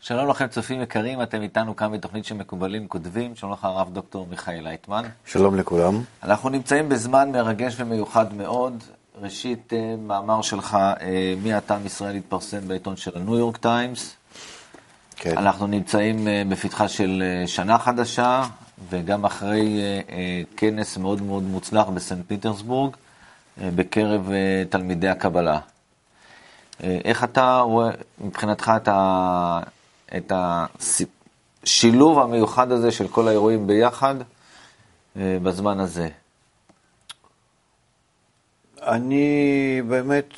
שלום לכם צופים יקרים, אתם איתנו כאן בתוכנית שמקובלים כותבים. שלום לך הרב דוקטור מיכאל לייטמן. שלום לכולם. אנחנו נמצאים בזמן מרגש ומיוחד מאוד. ראשית, מאמר שלך, מי אתה עם ישראל, התפרסם בעיתון של הניו יורק טיימס. כן. אנחנו נמצאים בפתחה של שנה חדשה, וגם אחרי כנס מאוד מאוד מוצלח בסנט פיטרסבורג, בקרב תלמידי הקבלה. איך אתה רואה מבחינתך את השילוב המיוחד הזה של כל האירועים ביחד בזמן הזה? אני באמת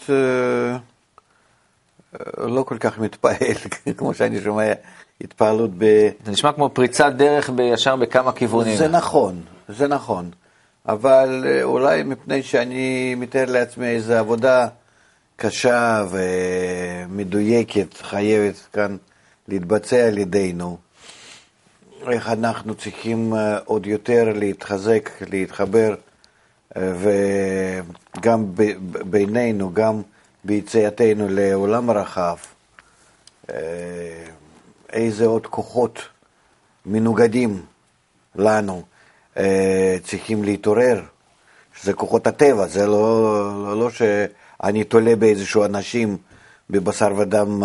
לא כל כך מתפעל, כמו שאני שומע התפעלות זה נשמע כמו פריצת דרך ישר בכמה כיוונים. זה נכון. אבל אולי מפני שאני מתאר לעצמי איזו עבודה קשה ומדויקת חייבת כאן להתבצע על ידינו. איך אנחנו צריכים עוד יותר להתחזק, להתחבר, וגם בינינו, גם ביציאתנו לעולם הרחב, איזה עוד כוחות מנוגדים לנו צריכים להתעורר, שזה כוחות הטבע, זה לא שאני תולה באיזשהו אנשים בבשר ודם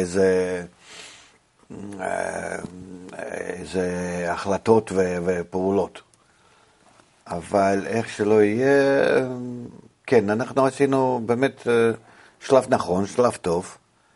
איזה החלטות ופעולות. אבל איך שלא יהיה, כן, אנחנו עשינו באמת שלב נכון, שלב טוב,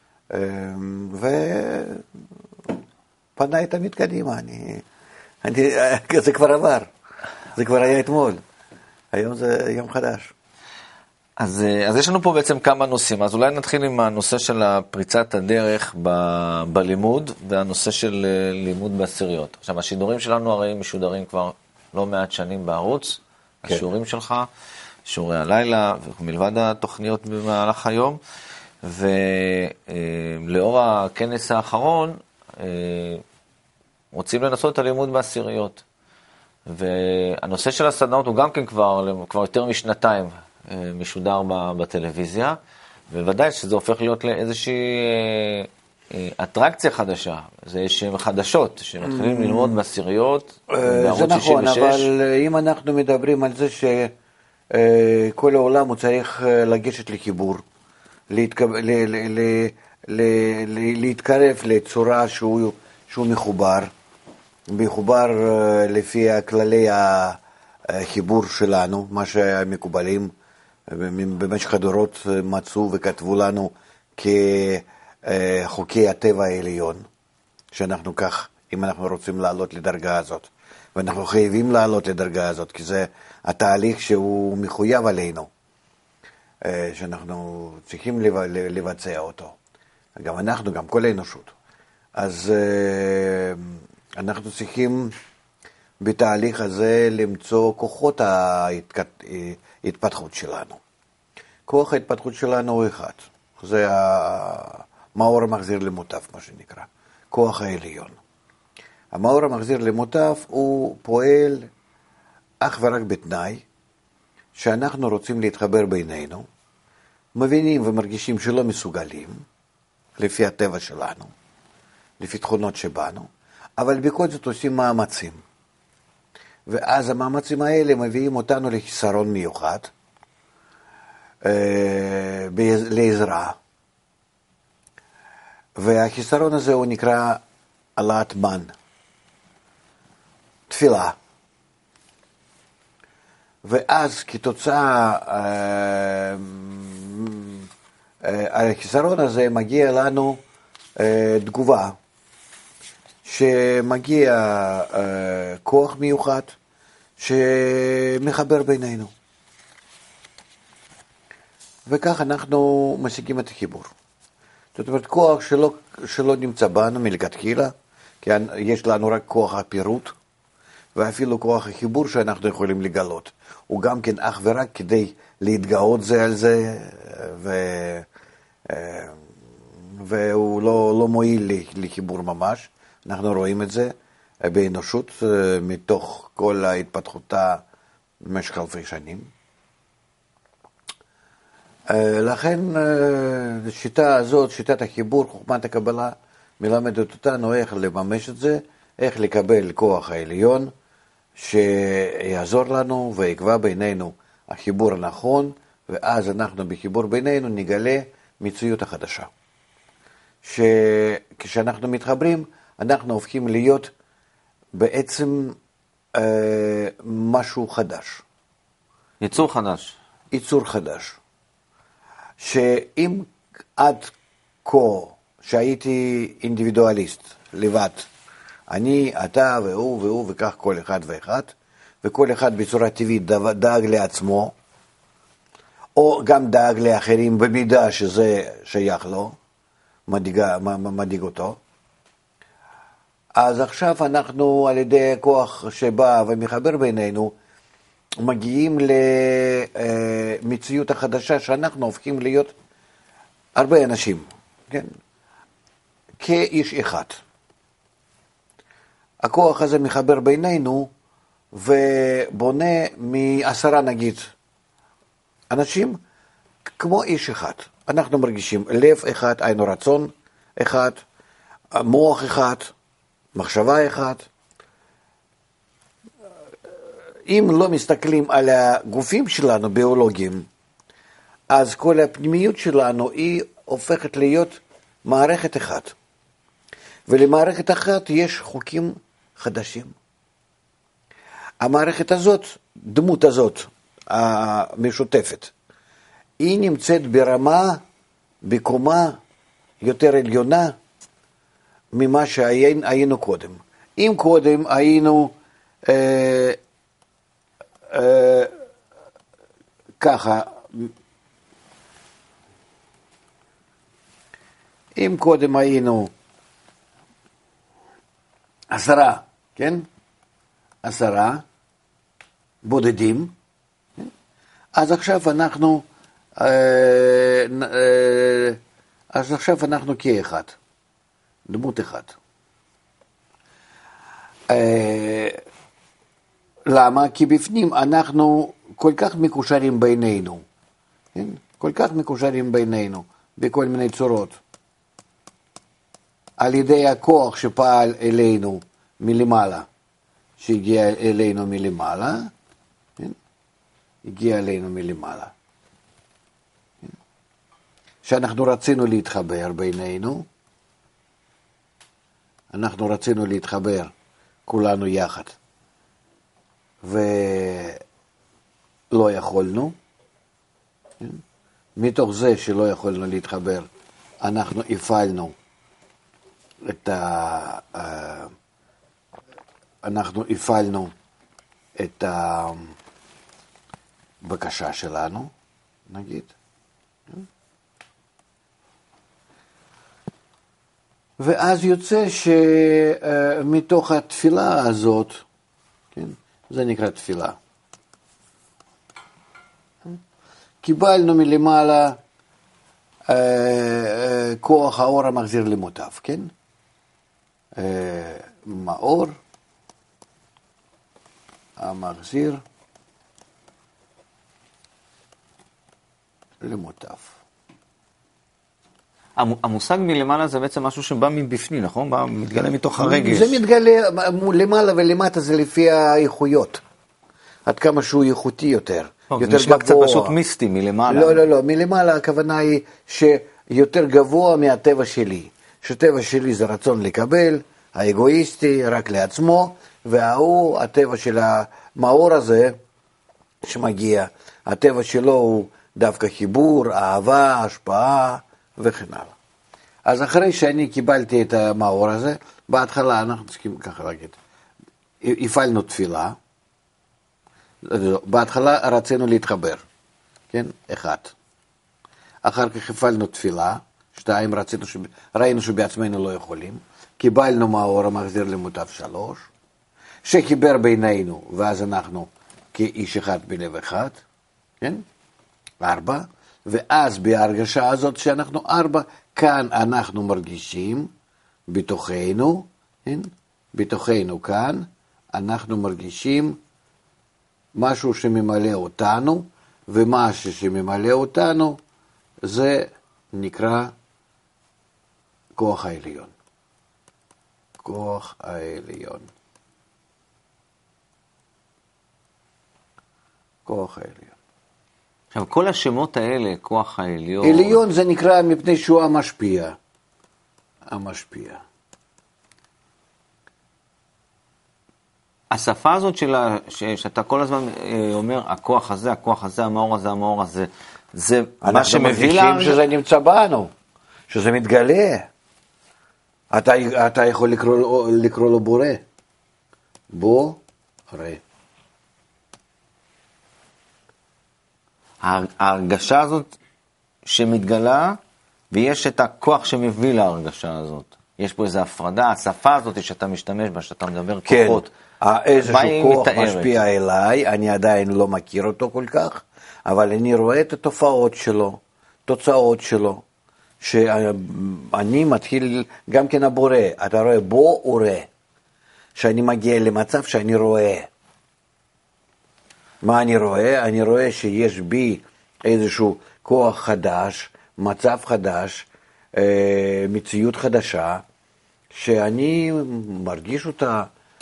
ופנה את המתקדימה. זה כבר עבר, זה כבר היה אתמול, היום זה יום חדש. אז יש לנו פה בעצם כמה נושאים, אז אולי נתחיל עם הנושא של פריצת הדרך בלימוד, והנושא של לימוד בעשיריות. עכשיו, השידורים שלנו הרי משודרים כבר לא מעט שנים בערוץ, כן. השיעורים שלך, שיעורי הלילה, ומלבד התוכניות במהלך היום, ולאור הכנס האחרון, רוצים לנסות את הלימוד בעשיריות. והנושא של הסדנאות הוא גם כן כבר יותר משנתיים, משודר בטלוויזיה, ובוודאי שזה הופך להיות לאיזושהי אטרקציה חדשה. יש חדשות שמתחילים ללמוד בעשיריות, בערוץ 66. זה נכון, אבל אם אנחנו מדברים על זה שכל העולם הוא צריך לגשת לחיבור, להתקרב לצורה שהוא מחובר לפי כללי החיבור שלנו, מה שמקובלים במשך הדורות מצאו וכתבו לנו כחוקי הטבע העליון, שאנחנו כך, אם אנחנו רוצים לעלות לדרגה הזאת, ואנחנו חייבים לעלות לדרגה הזאת, כי זה התהליך שהוא מחויב עלינו, שאנחנו צריכים לבצע אותו. גם אנחנו, גם כל האנושות. אז אנחנו צריכים בתהליך הזה למצוא כוחות ההתפתחות שלנו. כוח ההתפתחות שלנו הוא אחד. זה המאור המחזיר למוטף, מה שנקרא. כוח העליון. המאור המחזיר למוטף הוא פועל אך ורק בתנאי שאנחנו רוצים להתחבר בינינו, מבינים ומרגישים שלא מסוגלים, לפי הטבע שלנו, לפי תכונות שבנו, אבל בכל זאת עושים מאמצים. ואז המאמצים האלה מביאים אותנו לחיסרון מיוחד, לעזרה. והחיסרון הזה הוא נקרא העלאת מן, תפילה. ואז כתוצאה, החיסרון הזה מגיע לנו תגובה, שמגיע כוח מיוחד שמחבר בינינו. וכך אנחנו משיגים את החיבור. זאת אומרת, כוח שלא נמצא בנו מלכתחילה, כי יש לנו רק כוח הפירוט, ואפילו כוח החיבור שאנחנו יכולים לגלות. הוא גם כן אך ורק כדי להתגאות זה על זה, והוא לא מועיל לחיבור ממש. אנחנו רואים את זה באנושות מתוך כל ההתפתחותה במשך אלפי שנים. לכן השיטה הזאת, שיטת החיבור, חוכמת הקבלה, מלמדת אותנו איך לממש את זה, איך לקבל כוח העליון, שיעזור לנו ויקבע בינינו החיבור הנכון, ואז אנחנו בחיבור בינינו נגלה מציאות החדשה. שכשאנחנו מתחברים, אנחנו הופכים להיות בעצם משהו חדש. יצור חדש. יצור חדש. שאם עד כה שהייתי אינדיבידואליסט, לבד, אני, אתה והוא והוא וכך כל אחד ואחד, וכל אחד בצורה טבעית דאג לעצמו, או גם דאג לאחרים במידה שזה שייך לו, מדאיג אותו. אז עכשיו אנחנו על ידי כוח שבא ומחבר בינינו, מגיעים למציאות החדשה שאנחנו הופכים להיות הרבה אנשים, כן? כאיש אחד. הכוח הזה מחבר בינינו ובונה מ10 נגיד אנשים כמו איש אחד. אנחנו מרגישים לב אחד, עין רצון אחד, מוח אחד, מחשבה אחד. אם לא מסתכלים על הגופים שלנו ביולוגיים, אז כל הפנימיות שלנו היא הופכת להיות מערכת אחת. ולמערכת אחת יש חוקים חדשים. המערכת הזאת, דמות הזאת, המשותפת, היא נמצאת בקומה יותר עליונה ממה שהיינו קודם. אם קודם היינו ככה, אם קודם היינו 10, כן? 10 בודדים, אז עכשיו אנחנו כאחד, דמות אחת. למה? כי בפנים אנחנו כל כך מקושרים בינינו, כן? כל כך מקושרים בינינו בכל מיני צורות. על ידי הכוח שפעל אלינו מלמעלה, שהגיע אלינו מלמעלה, כן? הגיע אלינו מלמעלה. כן? שאנחנו רצינו להתחבר בינינו, אנחנו רצינו להתחבר כולנו יחד, ולא יכולנו. כן? מתוך זה שלא יכולנו להתחבר, אנחנו הפעלנו את הבקשה שלנו, נגיד. ואז יוצא שמתוך התפילה הזאת, כן, זה נקרא תפילה, קיבלנו מלמעלה כוח האור המחזיר למוטב, כן? מאור המחזיר למוטב. המושג מלמעלה זה בעצם משהו שבא מבפנים, נכון? מתגלה מתוך הרגש. זה מתגלה למעלה ולמטה, זה לפי האיכויות. עד כמה שהוא איכותי יותר. זה נשמע קצת פשוט מיסטי מלמעלה. לא, מלמעלה הכוונה היא שיותר גבוה מהטבע שלי. שטבע שלי זה רצון לקבל, האגואיסטי, רק לעצמו, והוא, הטבע של המאור הזה שמגיע, הטבע שלו הוא דווקא חיבור, אהבה, השפעה וכן הלאה. אז אחרי שאני קיבלתי את המאור הזה, בהתחלה אנחנו צריכים ככה להגיד, הפעלנו תפילה, בהתחלה רצינו להתחבר, כן? 1. אחר כך הפעלנו תפילה, 2, ראינו שבעצמנו לא יכולים, קיבלנו מאור המחזיר למוטב 3, שחיבר בינינו, ואז אנחנו כאיש אחד בלב אחד, כן? 4, ואז בהרגשה הזאת שאנחנו 4, כאן אנחנו מרגישים בתוכנו, כן? בתוכנו כאן, אנחנו מרגישים משהו שממלא אותנו, ומשהו שממלא אותנו, זה נקרא כוח העליון. כוח העליון. כוח העליון. עכשיו, כל השמות האלה, כוח העליון... עליון זה נקרא מפני שהוא המשפיע. המשפיע. השפה הזאת שאתה כל הזמן אומר, הכוח הזה, המאור הזה, המאור הזה, זה מה שמביא לה... אנחנו מרגישים שזה נמצא בנו, שזה מתגלה. אתה יכול לקרוא לו בורא. בורא. ההרגשה הזאת שמתגלה, ויש את הכוח שמביא להרגשה הזאת. יש פה איזו הפרדה, השפה הזאת שאתה משתמש בה, שאתה מדבר כוחות. איזשהו כוח משפיע אליי, אני עדיין לא מכיר אותו כל כך, אבל אני רואה את התופעות שלו, תוצאות שלו, שאני מתחיל גם כן הבורא, אתה רואה בו וראה, שאני מגיע למצב שאני רואה. מה אני רואה? אני רואה שיש בי איזשהו כוח חדש, מצב חדש, מציאות חדשה, שאני מרגיש אותה,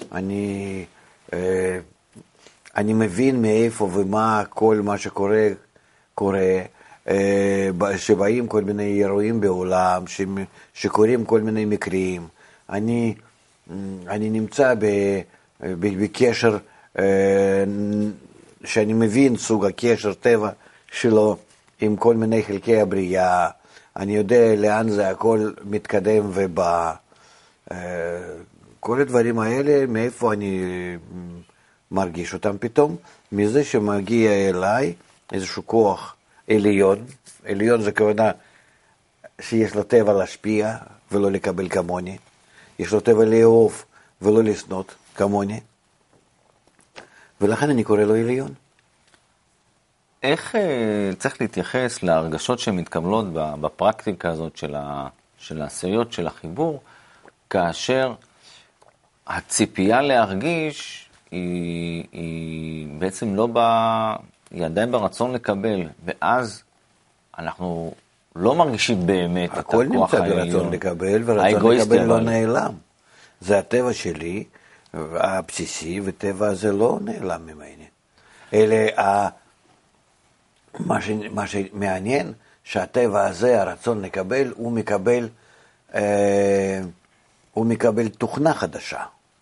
אני מבין מאיפה ומה כל מה שקורה, שבאים כל מיני אירועים בעולם, שקורים כל מיני מקרים. אני נמצא בקשר, שאני מבין סוג הקשר טבע שלו עם כל מיני חלקי הבריאה. אני יודע לאן זה הכל מתקדם ובא. כל הדברים האלה, מאיפה אני מרגיש אותם פתאום? מזה שמגיע אליי איזשהו כוח עליון. עליון זה כוונה שיש לו טבע להשפיע ולא לקבל כמוני. יש לו טבע לאהוב ולא לשנות כמוני. ולכן אני קורא לו עליון. איך צריך להתייחס להרגשות שמתקבלות בפרקטיקה הזאת של העשיריות של החיבור, כאשר הציפייה להרגיש היא בעצם לא היא עדיין ברצון לקבל, ואז אנחנו לא מרגישים באמת את הכוח העליון. הכל נמצא ברצון לקבל, ורצון לקבל לא נעלם. זה הטבע שלי, הבסיסי, וטבע הזה לא נעלם ממני. אלה, מה שמעניין, שהטבע הזה, הרצון לקבל, הוא מקבל תוכנה חדשה.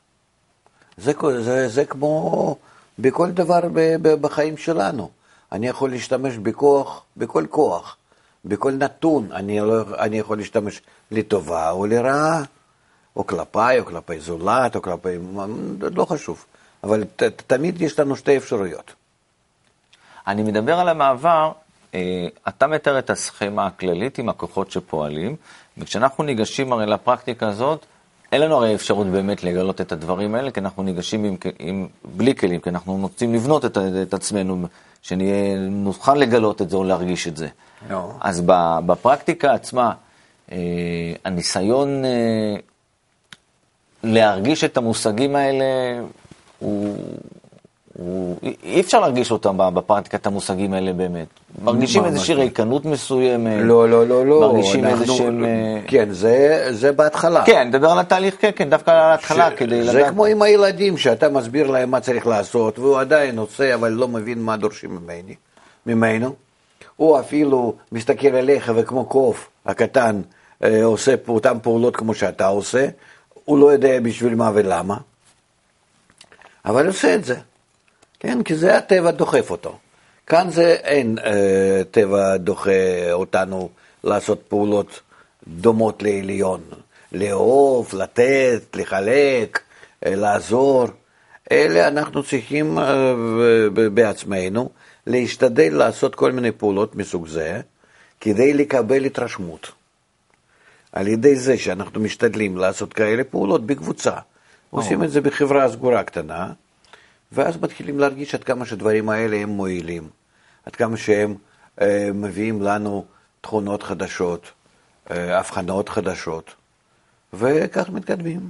זה כמו בכל דבר בחיים שלנו. אני יכול להשתמש בכוח, בכל כוח, בכל נתון. אני יכול להשתמש לטובה או לרעה, או כלפי זולת, או כלפי, לא חשוב. אבל תמיד יש לנו שתי אפשרויות. אני מדבר על המעבר, אתה מתאר את הסכמה הכללית עם הכוחות שפועלים, וכשאנחנו ניגשים הרי לפרקטיקה הזאת, אין לנו הרי אפשרות באמת לגלות את הדברים האלה, כי אנחנו ניגשים בלי כלים, כי אנחנו רוצים לבנות את עצמנו, שנוכל לגלות את זה או להרגיש את זה. No. אז בפרקטיקה עצמה, הניסיון להרגיש את המושגים האלה, אי אפשר להרגיש אותם בפרקטיקת המושגים האלה באמת. מרגישים איזושהי ריקנות מסוימת. לא. מרגישים איזשהם... כן, זה בהתחלה. כן, נדבר על התהליך, כן, דווקא על ההתחלה כדי לדעת. זה כמו עם הילדים, שאתה מסביר להם מה צריך לעשות, והוא עדיין עושה, אבל לא מבין מה דורשים ממנו. הוא אפילו מסתכל עליך, וכמו קוף הקטן, עושה אותם פעולות כמו שאתה עושה, הוא לא יודע בשביל מה ולמה, אבל עושה את זה. כן, כי זה הטבע דוחף אותו. כאן זה אין טבע דוחה אותנו לעשות פעולות דומות לעליון. לאהוב, לתת, לחלק, לעזור. אלה אנחנו צריכים בעצמנו להשתדל לעשות כל מיני פעולות מסוג זה, כדי לקבל התרשמות. על ידי זה שאנחנו משתדלים לעשות כאלה פעולות בקבוצה. עושים את זה בחברה סגורה קטנה, ואז מתחילים להרגיש עד כמה שדברים האלה הם מועילים, עד כמה שהם מביאים לנו תכונות חדשות, הבחנות חדשות, וכך מתקדמים.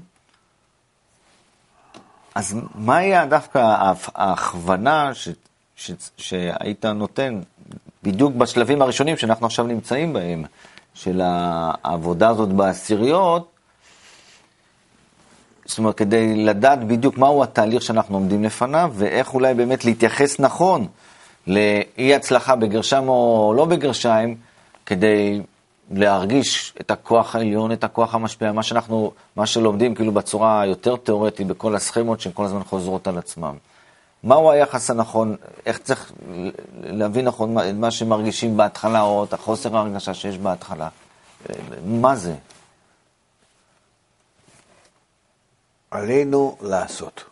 אז מה היה דווקא ההכוונה שהיית נותן, בדיוק בשלבים הראשונים שאנחנו עכשיו נמצאים בהם, של העבודה הזאת בעשיריות, זאת אומרת, כדי לדעת בדיוק מהו התהליך שאנחנו עומדים לפניו, ואיך אולי באמת להתייחס נכון לאי הצלחה בגרשיים או לא בגרשיים, כדי להרגיש את הכוח העליון, את הכוח המשפיע, מה שלומדים כאילו בצורה יותר תיאורטית, בכל הסכמות שכל הזמן חוזרות על עצמם. מהו היחס הנכון, איך צריך להבין נכון מה שמרגישים בהתחלה, או את החוסר ההרגשה שיש בהתחלה. מה זה? עלינו לעשות.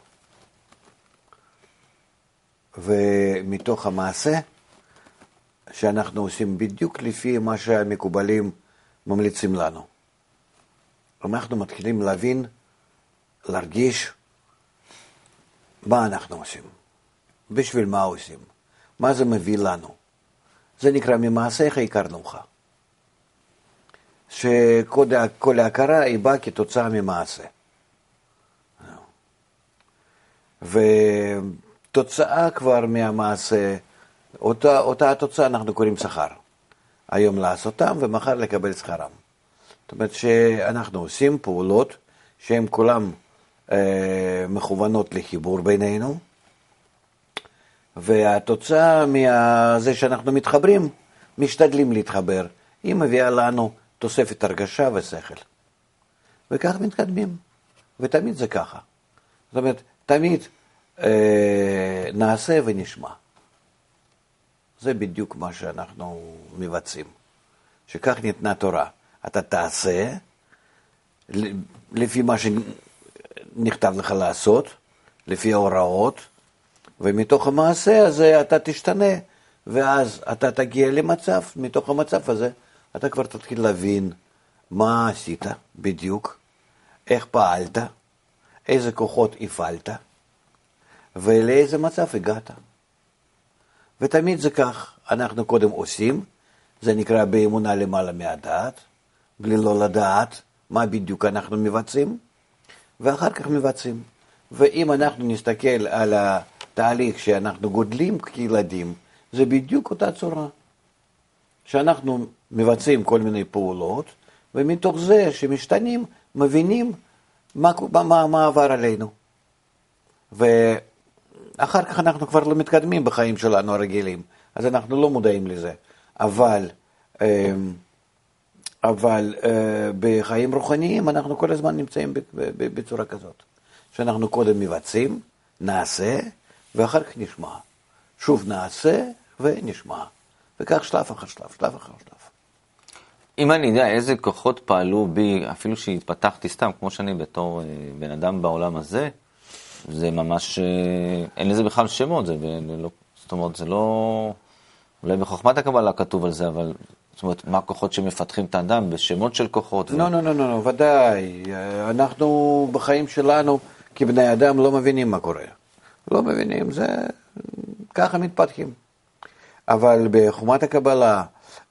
ומתוך המעשה, שאנחנו עושים בדיוק לפי מה שהמקובלים ממליצים לנו. אנחנו מתחילים להבין, להרגיש מה אנחנו עושים, בשביל מה עושים, מה זה מביא לנו. זה נקרא ממעשיך הכרנו לך. שכל ההכרה היא באה כתוצאה ממעשה. ותוצאה כבר מהמעשה, אותה התוצאה אנחנו קוראים שכר. היום לעשותם ומחר לקבל שכרם. זאת אומרת שאנחנו עושים פעולות שהן כולם מכוונות לחיבור בינינו, והתוצאה מזה שאנחנו מתחברים, משתדלים להתחבר, היא מביאה לנו תוספת הרגשה ושכל. וכך מתקדמים, ותמיד זה ככה. זאת אומרת, תמיד נעשה ונשמע. זה בדיוק מה שאנחנו מבצעים. שכך ניתנה תורה. אתה תעשה, לפי מה שנכתב לך לעשות, לפי ההוראות, ומתוך המעשה הזה אתה תשתנה, ואז אתה תגיע למצב, מתוך המצב הזה, אתה כבר תתחיל להבין מה עשית בדיוק, איך פעלת, איזה כוחות הפעלת, ולאיזה מצב הגעת. ותמיד זה כך, אנחנו קודם עושים, זה נקרא באמונה למעלה מהדעת, בלי לא לדעת מה בדיוק אנחנו מבצעים, ואחר כך מבצעים. ואם אנחנו נסתכל על התהליך שאנחנו גודלים כילדים, זה בדיוק אותה צורה. שאנחנו מבצעים כל מיני פעולות, ומתוך זה שמשתנים, מבינים מה עבר עלינו. ואחר כך אנחנו כבר לא מתקדמים בחיים שלנו הרגילים, אז אנחנו לא מודעים לזה. אבל בחיים רוחניים אנחנו כל הזמן נמצאים בצורה כזאת. שאנחנו קודם מבצעים, נעשה, ואחר כך נשמע. שוב נעשה ונשמע. וכך שלב אחר שלב, שלב אחר שלב. אם אני יודע איזה כוחות פעלו בי, אפילו שהתפתחתי סתם, כמו שאני בתור בן אדם בעולם הזה, זה ממש, אין לזה בכלל שמות, זאת אומרת, זה לא, אולי בחוכמת הקבלה כתוב על זה, אבל, זאת אומרת, מה הכוחות שמפתחים את האדם, בשמות של כוחות? לא, ודאי. אנחנו בחיים שלנו, כבני אדם, לא מבינים מה קורה. לא מבינים, זה, ככה מתפתחים. אבל בחוכמת הקבלה,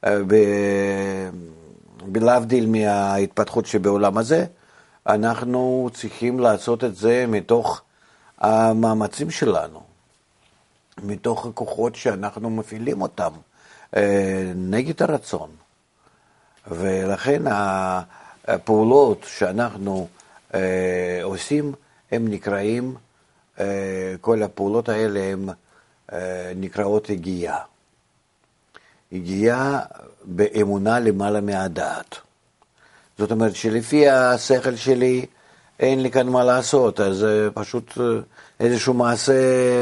בלהבדיל מההתפתחות שבעולם הזה, אנחנו צריכים לעשות את זה מתוך המאמצים שלנו, מתוך הכוחות שאנחנו מפעילים אותם, נגד הרצון. ולכן הפעולות שאנחנו עושים, הם נקראים, כל הפעולות האלה הם נקראות הגיעה. הגיעה באמונה למעלה מהדעת. זאת אומרת שלפי השכל שלי אין לי כאן מה לעשות, אז פשוט איזשהו מעשה,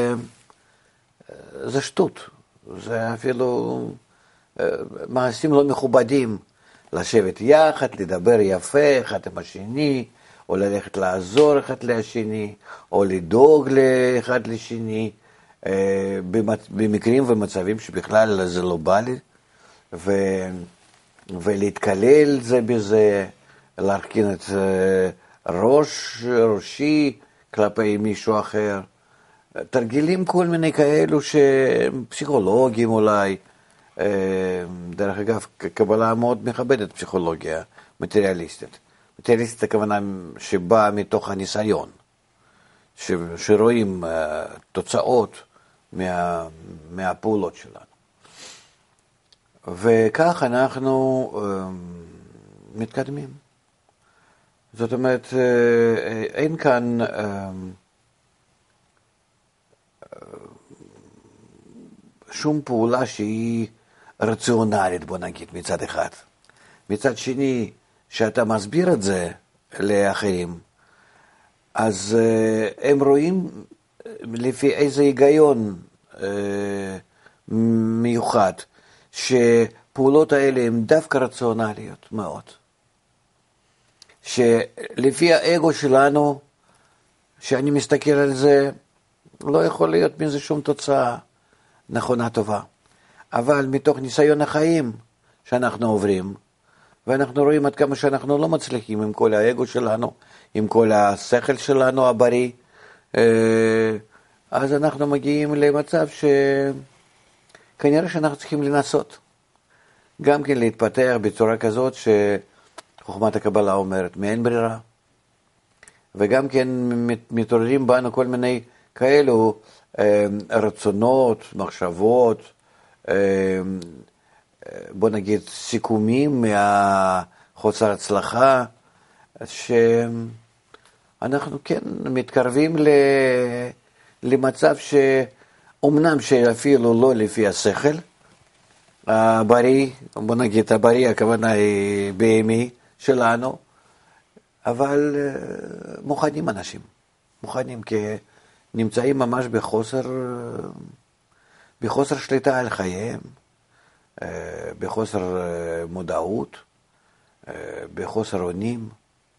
זה שטות. זה אפילו מעשים לא מכובדים. לשבת יחד, לדבר יפה אחד עם השני, או ללכת לעזור אחד לשני, או לדאוג לאחד לשני, במקרים ומצבים שבכלל זה לא בא לי, ולהתקלל זה בזה, להרכין את ראשי כלפי מישהו אחר, תרגילים כל מיני כאלו שפסיכולוגים אולי, דרך אגב, קבלה מאוד מכבדת פסיכולוגיה מטריאליסטית. מטריאליסטית הכוונה שבאה מתוך הניסיון, שרואים תוצאות מהפעולות שלנו. וכך אנחנו מתקדמים. זאת אומרת, אין כאן שום פעולה שהיא רציונלית, בוא נגיד, מצד אחד. מצד שני, שאתה מסביר את זה לאחרים, אז הם רואים לפי איזה היגיון מיוחד, שפעולות האלה הן דווקא רציונליות מאוד. שלפי האגו שלנו, שאני מסתכל על זה, לא יכול להיות מזה שום תוצאה נכונה טובה. אבל מתוך ניסיון החיים שאנחנו עוברים, ואנחנו רואים עד כמה שאנחנו לא מצליחים עם כל האגו שלנו, עם כל השכל שלנו הבריא, אז אנחנו מגיעים למצב שכנראה שאנחנו צריכים לנסות. גם כן להתפתח בצורה כזאת שחוכמת הקבלה אומרת מאין ברירה. וגם כן מתעוררים בנו כל מיני כאלו רצונות, מחשבות, בוא נגיד סיכומים מהחוסר הצלחה, שאנחנו כן מתקרבים למצב שאומנם שאפילו לא לפי השכל הבריא, בוא נגיד הבריא הכוונה היא בהמי שלנו, אבל מוכנים אנשים, מוכנים כי נמצאים ממש בחוסר שליטה על חייהם, בחוסר מודעות, בחוסר אונים,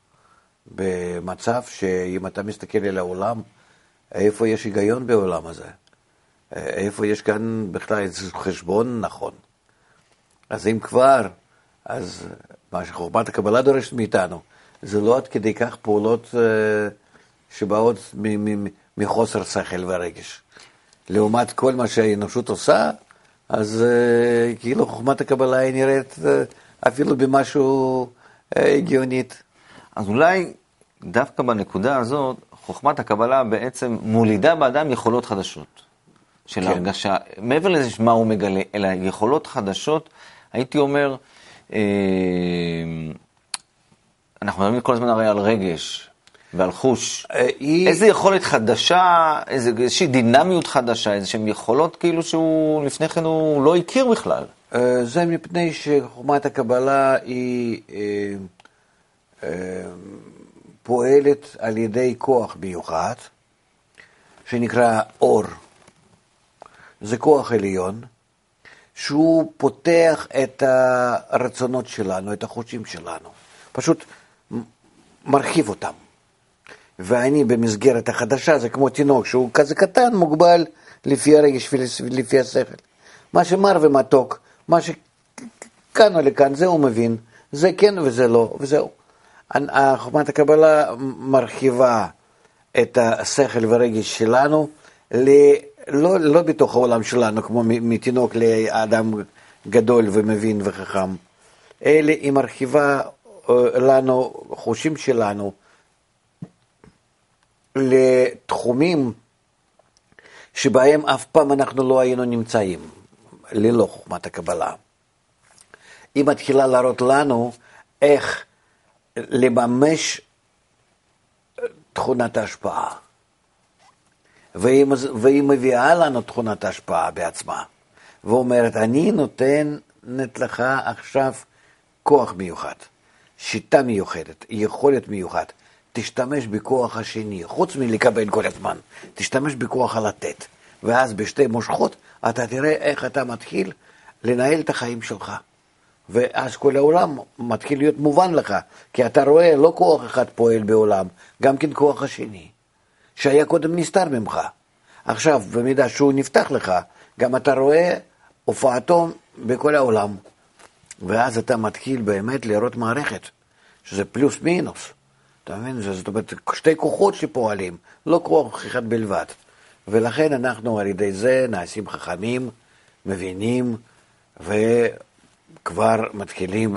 במצב שאם אתה מסתכל על העולם, איפה יש היגיון בעולם הזה? איפה יש כאן בכלל חשבון נכון? אז אם כבר, אז מה שחוכמת הקבלה דורשת מאיתנו, זה לא עד כדי כך פעולות שבאות מחוסר שכל ורגש. לעומת כל מה שהאנושות עושה, אז כאילו חוכמת הקבלה היא נראית אפילו במשהו הגיונית. אז אולי דווקא בנקודה הזאת, חוכמת הקבלה בעצם מולידה באדם יכולות חדשות של הרגשה. מעבר לזה מה הוא מגלה, אלא יכולות חדשות, הייתי אומר, אנחנו מדברים כל הזמן הרי על רגש ועל חוש. איזה יכולת חדשה, איזושהי דינמיות חדשה, איזושהי יכולות כאילו שהוא לפני כן הוא לא הכיר בכלל. זה מפני שחוכמת הקבלה היא פועלת על ידי כוח מיוחד, שנקרא אור. זה כוח עליון, שהוא פותח את הרצונות שלנו, את החושים שלנו. פשוט מרחיב אותם. ואני במסגרת החדשה, זה כמו תינוק שהוא כזה קטן, מוגבל לפי הרגש ולפי השכל. מה שמר ומתוק, מה שכאן או לכאן, זה הוא מבין, זה כן וזה לא, וזהו. חוכמת הקבלה מרחיבה את השכל ורגש שלנו, לא בתוך העולם שלנו, כמו מתינוק לאדם גדול ומבין וחכם, אלא היא מרחיבה לנו, חושים שלנו, לתחומים שבהם אף פעם אנחנו לא היינו נמצאים, ללא חוכמת הקבלה. היא מתחילה להראות לנו איך לממש תכונת ההשפעה. והיא מביאה לנו תכונת ההשפעה בעצמה. ואומרת, אני נותנת לך עכשיו כוח מיוחד, שיטה מיוחדת, יכולת מיוחדת. תשתמש בכוח השני, חוץ מלקבל כל הזמן, תשתמש בכוח הלתת. ואז בשתי מושכות אתה תראה איך אתה מתחיל לנהל את החיים שלך. ואז כל העולם מתחיל להיות מובן לך, כי אתה רואה לא כוח אחד פועל בעולם, גם כן כוח השני, שהיה קודם נסתר ממך. עכשיו, במידה שהוא נפתח לך, גם אתה רואה הופעתו בכל העולם. ואז אתה מתחיל באמת לראות מערכת, שזה פלוס מינוס. אתה מבין? זאת אומרת, שתי כוחות שפועלים, לא כוח אחד בלבד. ולכן אנחנו על ידי זה נעשים חכמים, מבינים, וכבר מתחילים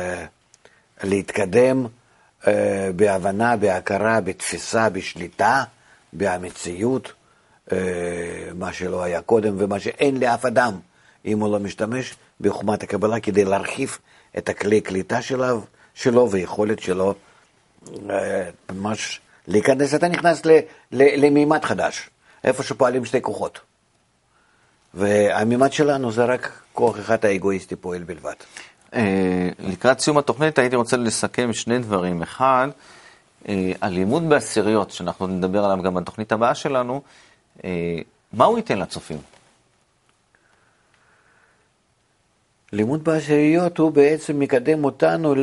להתקדם בהבנה, בהכרה, בתפיסה, בשליטה, במציאות, מה שלא היה קודם ומה שאין לאף אדם, אם הוא לא משתמש בחוכמת הקבלה כדי להרחיב את הכלי קליטה שלו ויכולת שלו ממש להיכנס, אתה נכנס למימד חדש, איפה שפועלים שתי כוחות. והמימד שלנו זה רק כוח אחד האגואיסטי פועל בלבד. לקראת סיום התוכנית הייתי רוצה לסכם שני דברים. אחד, הלימוד בעשיריות, שאנחנו נדבר עליו גם בתוכנית הבאה שלנו, מה הוא ייתן לצופים? לימוד בעשיריות הוא בעצם מקדם אותנו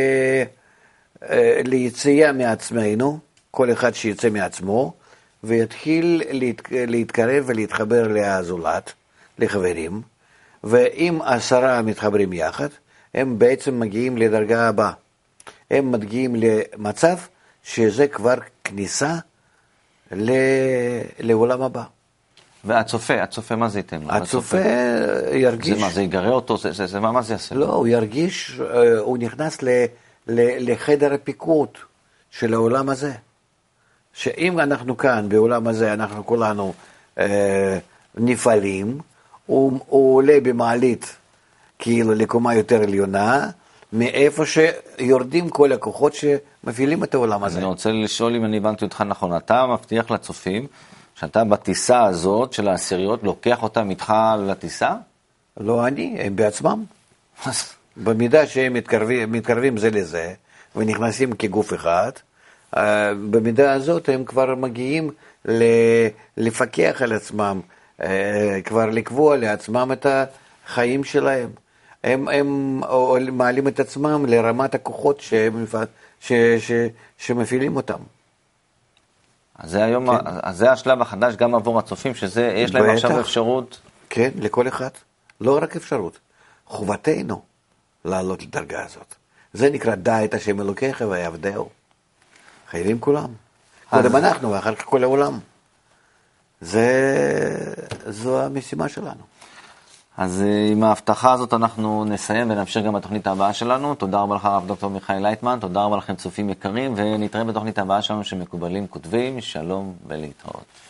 ליציאה מעצמנו, כל אחד שיצא מעצמו, ויתחיל להתקרב ולהתחבר לזולת, לחברים, ואם 10 מתחברים יחד, הם בעצם מגיעים לדרגה הבאה. הם מגיעים למצב שזה כבר כניסה לעולם הבא. והצופה מה זה ייתן לו? הצופה ירגיש... זה מה, זה יגרה אותו? מה זה יעשה? לא, הוא ירגיש, הוא נכנס לחדר הפיקוד של העולם הזה. שאם אנחנו כאן, בעולם הזה, אנחנו כולנו נפעלים, הוא עולה במעלית כאילו לקומה יותר עליונה, מאיפה שיורדים כל הכוחות שמפעילים את העולם הזה. אני רוצה לשאול אם אני הבנתי אותך נכון, אתה מבטיח לצופים שאתה בטיסה הזאת של העשיריות לוקח אותם איתך לטיסה? לא אני, הם בעצמם. במידה שהם מתקרבים זה לזה, ונכנסים כגוף אחד, במידה הזאת הם כבר מגיעים לפקח על עצמם, כבר לקבוע לעצמם את החיים שלהם. הם מעלים את עצמם לרמת הכוחות שמפעילים אותם. אז זה היום, אז זה השלב החדש גם עבור הצופים, שיש להם עכשיו אפשרות. כן, לכל אחד. לא רק אפשרות, חובתנו לעלות לדרגה הזאת. זה נקרא דע את השם אלוקיך ויעבדהו. חייבים כולם. קודם אנחנו ואחר כך כל העולם. זו המשימה שלנו. אז עם ההבטחה הזאת אנחנו נסיים ונמשיך גם בתוכנית הבאה שלנו. תודה רבה לך הרב דוקטור מיכאל לייטמן, תודה רבה לכם צופים יקרים, ונתראה בתוכנית הבאה שלנו שמקובלים כותבים. שלום ולהתראות.